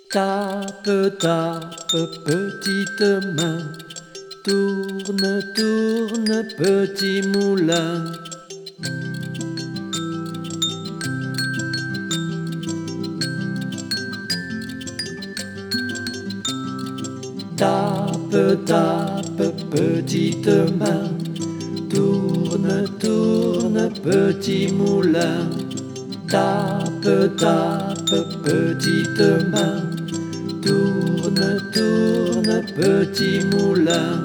Tape, tape, petite main, tourne, tourne, petit moulin. Tape, tape, petite main, tourne, tourne, petit moulin. Tape, tape, petite main, tourne, tourne, petit moulin.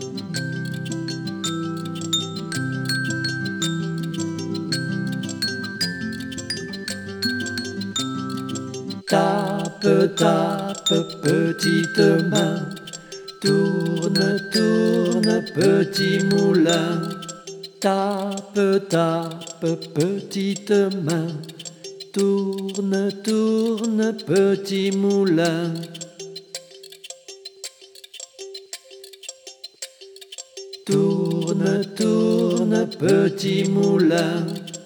Tape, tape, petite main, tourne, tourne, petit moulin. Tape, tape, petite main, tourne, tourne, petit moulin. Tourne, tourne, petit moulin.